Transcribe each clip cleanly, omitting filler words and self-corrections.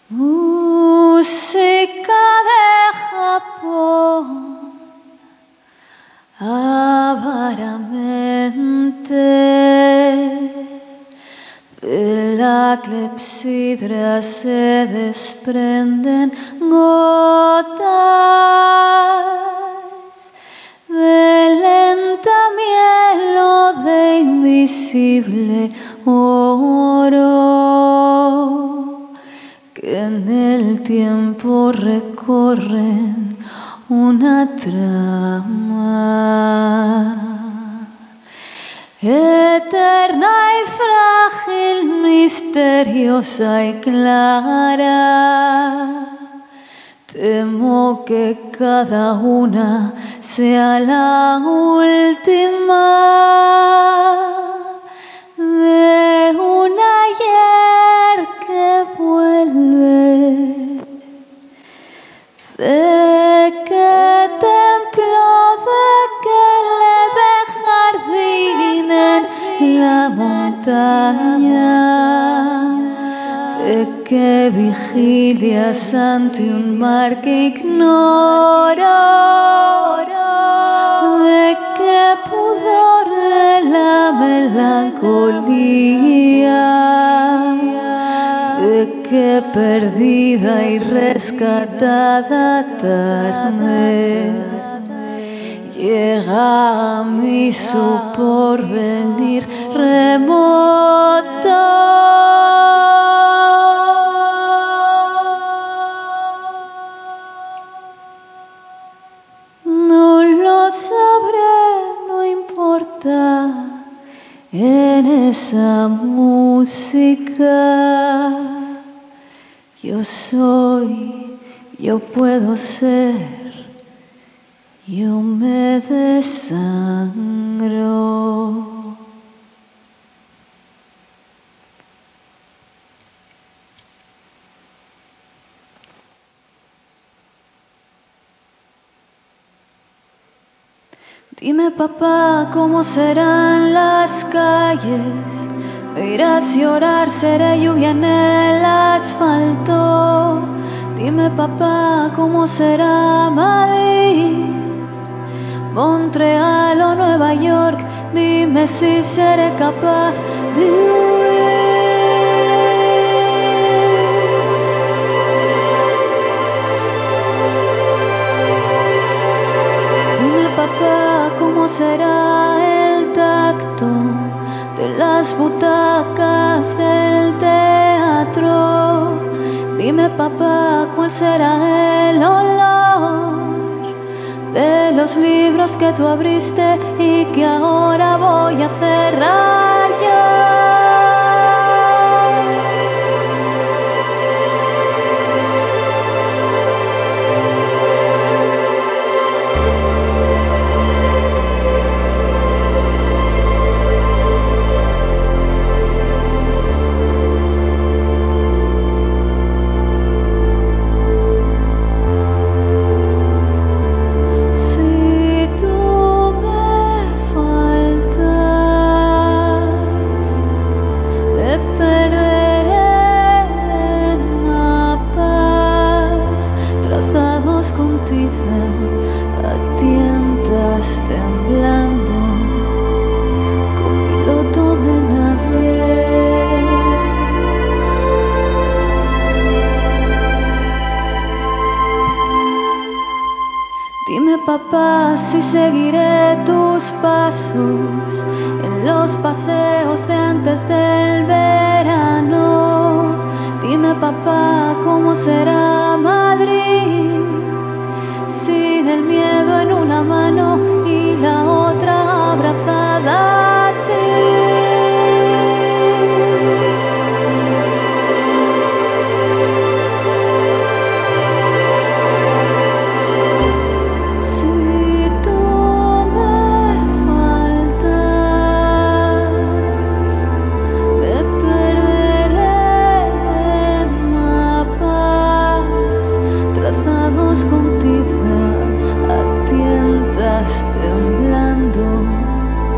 Música de Japón, avaramente, de la clepsidra se desprenden gotas de lenta miel o de invisible oro que en el tiempo recorren una trama eterna y frágil, misteriosa y clara. Temo que cada una sea la última de un ayer que vuelve. ¿De qué templo, de qué leve jardín en la montaña? ¿De qué vigilias ante un mar que ignoro? ¿De qué pudor de la melancolía? ¿De qué perdida y rescatada tarde llega a mí su porvenir remoto? No lo sabré, no importa. En esa música yo soy, yo puedo ser, yo me desangro. Dime, papá, ¿cómo serán las calles? Me irás llorar, seré lluvia en el asfalto. Dime, papá, ¿cómo será Madrid, Montreal o Nueva York? Dime si seré capaz de huir. Dime, papá, ¿cómo será el tacto de las butacas del teatro? Dime, papá, ¿cuál será el olor de los libros que tú abriste y que ahora voy a cerrar yo? Papá, si seguiré tus pasos en los paseos de antes del verano. Dime, papá, ¿cómo será Madrid sin el miedo en una mano y la otra abrazada a ti? Con tiza a tientas temblando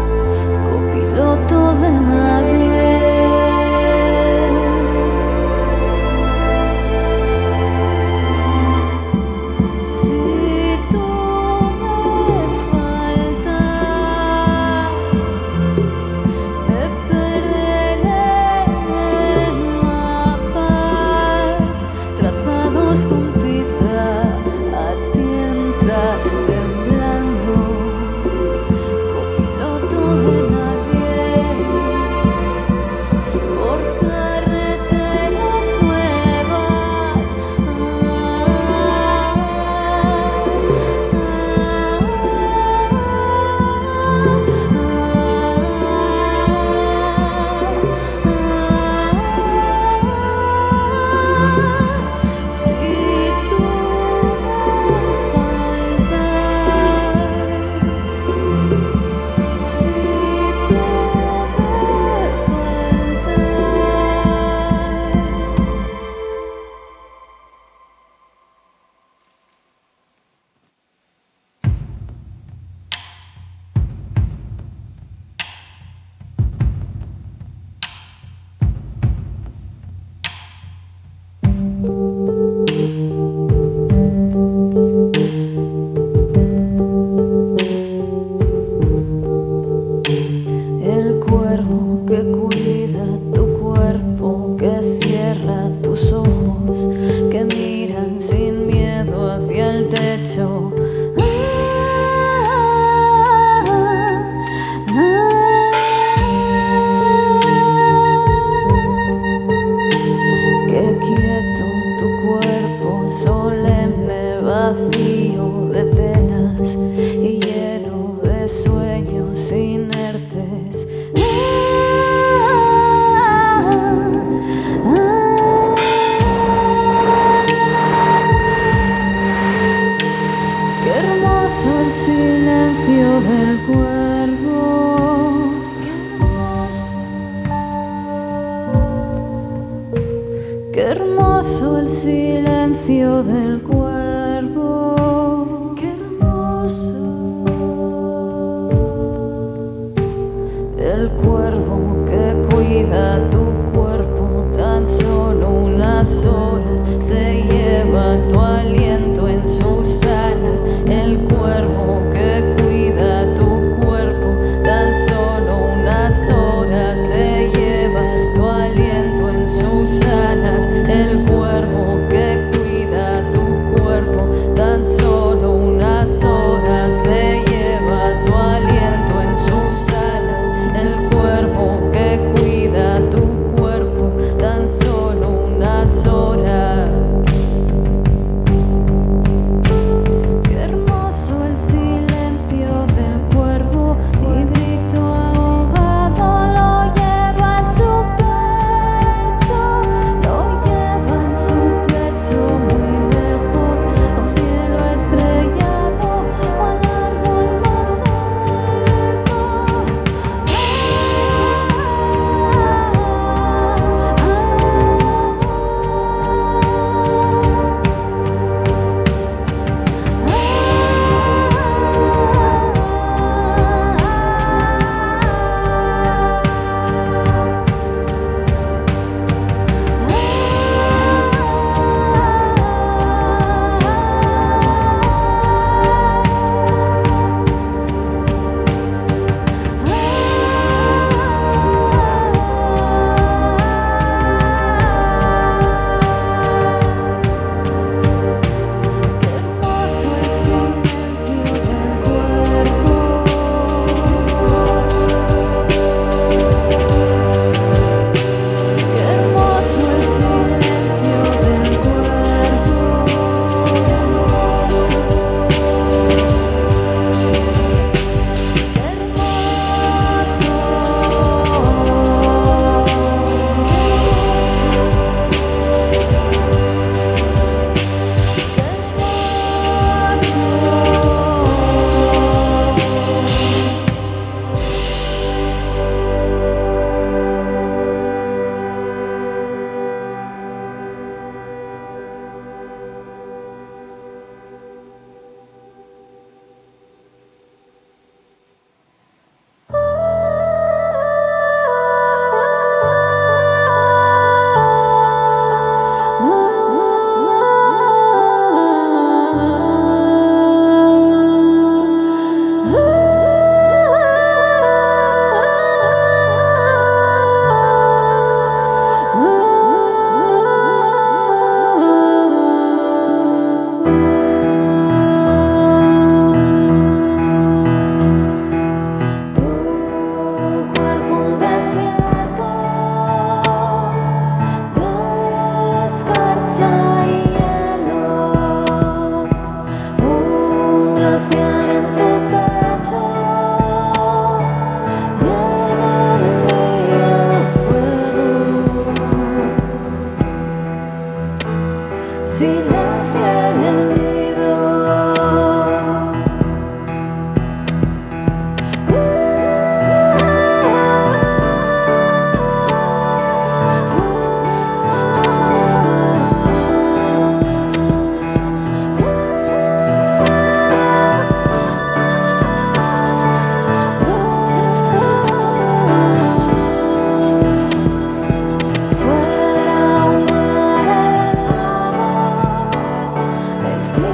cierra tus ojos que miran sin miedo hacia el techo. Qué quieto tu cuerpo, solemne, vacío de penas y lleno de sueños inertes. Qué hermoso el silencio del cuervo. Qué hermoso el silencio del cuervo. Qué hermoso. El cuervo que cuida tu cuerpo tan solo unas horas, se lleva tu aliento en sus alas. El cuervo que cuida tu cuerpo tan solo unas horas, se lleva tu aliento en sus alas. El cuervo que cuida tu cuerpo tan solo unas horas, se lleva tu aliento en sus alas. El cuervo que cuida tu cuerpo tan solo unas horas. Qué hermoso el silencio del cuervo, y grito ahogado lo lleva en su pecho, lo lleva en su pecho muy lejos, a un cielo estrellado o al árbol más alto. El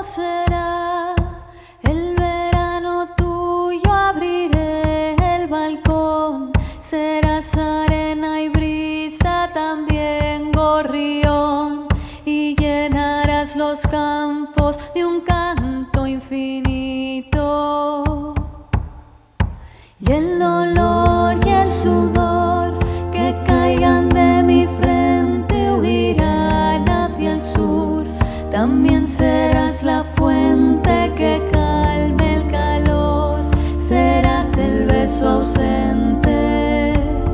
será el verano tuyo, abriré el balcón, serás arena y brisa, también gorrión, y llenarás los campos de un canto infinito. Y el dolor y el sudor que caigan de mi frente huirán hacia el sur. También serás la fuente que calme el calor, serás el beso ausente.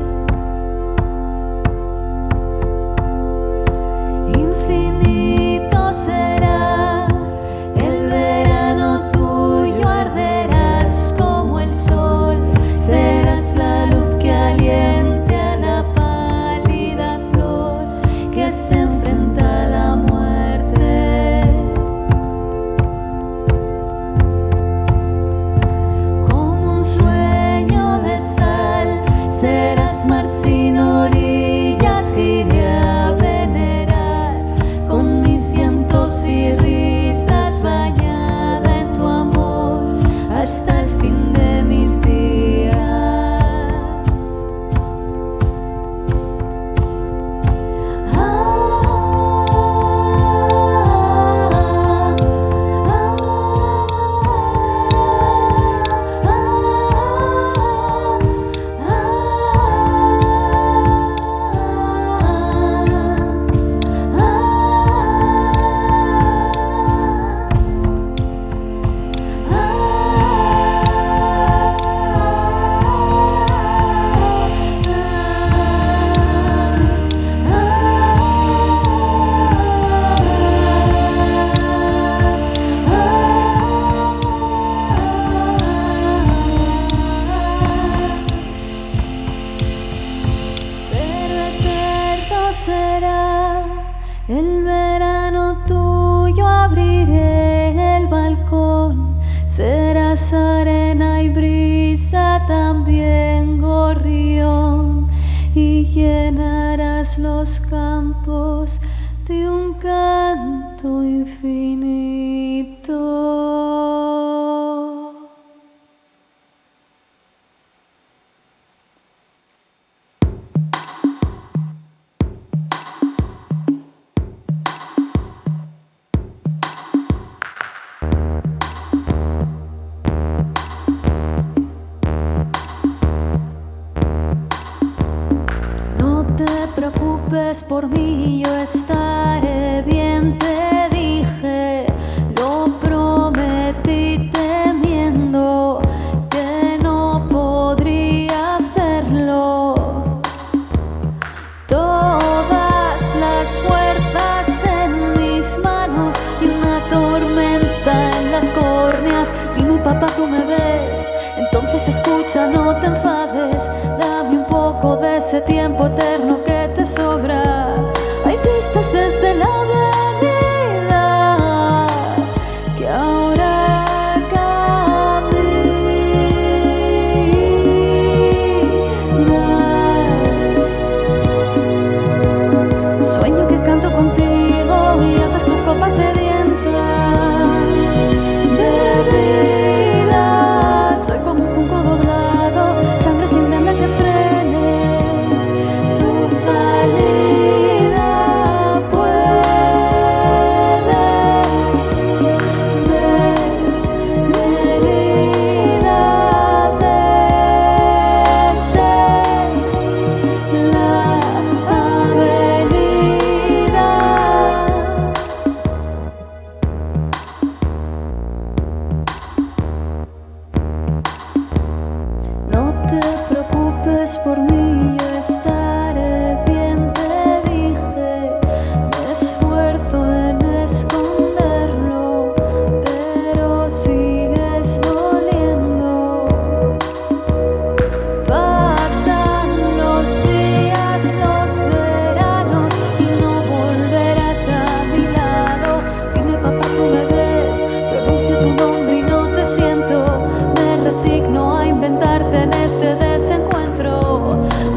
Infinito será el verano tuyo, arderás como el sol, serás la luz que aliente a la pálida flor que se enfrenta a la muerte. Como un sueño de sal, serás mar sin orillas que iré a venerar, con mis llantos y risas bañada en tu amor hasta el fin de mis días. Será el verano tuyo, abriré el balcón, serás arena y brisa, también gorrión, y llenarás los campos de un canto infinito. No te preocupes por mí, yo estaré bien, te dije, lo prometí temiendo que no podría hacerlo. Todas las fuerzas en mis manos y una tormenta en las córneas. Dime papá, ¿tú me ves? Entonces escucha, no te enfades, dame un poco de ese tiempo eterno que te sobra. Hay vistas desde la avenida que ahora caminas. Sueño que canto contigo y hagas tu copa sedienta de vida. Soy como un junco doblado, sangre sin venda que frene su salida. Puedes ver mi herida desde la avenida. No te preocupes por mí, yo estaré bien, te dije. Me esfuerzo en esconderlo, pero sigues doliendo. Pasan los días, los veranos y no volverás a mi lado. Dime papá, ¿tú me ves? Pronuncio tu nombre y no te siento. Me resigno a inventarte en este desencuentro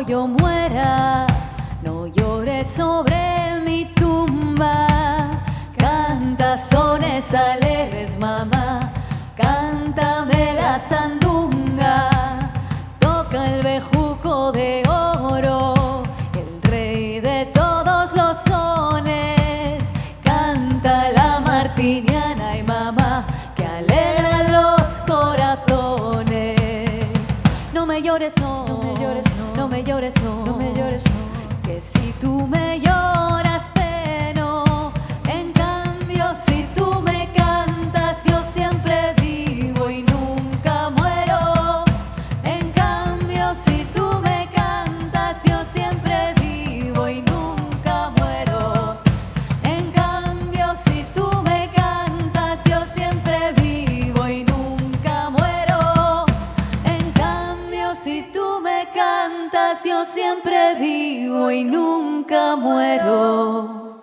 yo muera, no llores sobre mi tumba. Canta sones alegres, mamá, cántame la sandunga. Toca el bejuco de oro, el rey de todos los sones. Canta la martiniana y mamá, que alegra los corazones. No me llores, no, no me llores, no, no me llores, no, no me llores, no. Que si tú me lloras peno, en cambio si tú me cantas yo siempre vivo y nunca muero. En cambio si tú me cantas yo siempre vivo y nunca muero. En cambio si tú me cantas yo siempre vivo y nunca muero. En cambio si tú me cantas yo siempre vivo y nunca muero.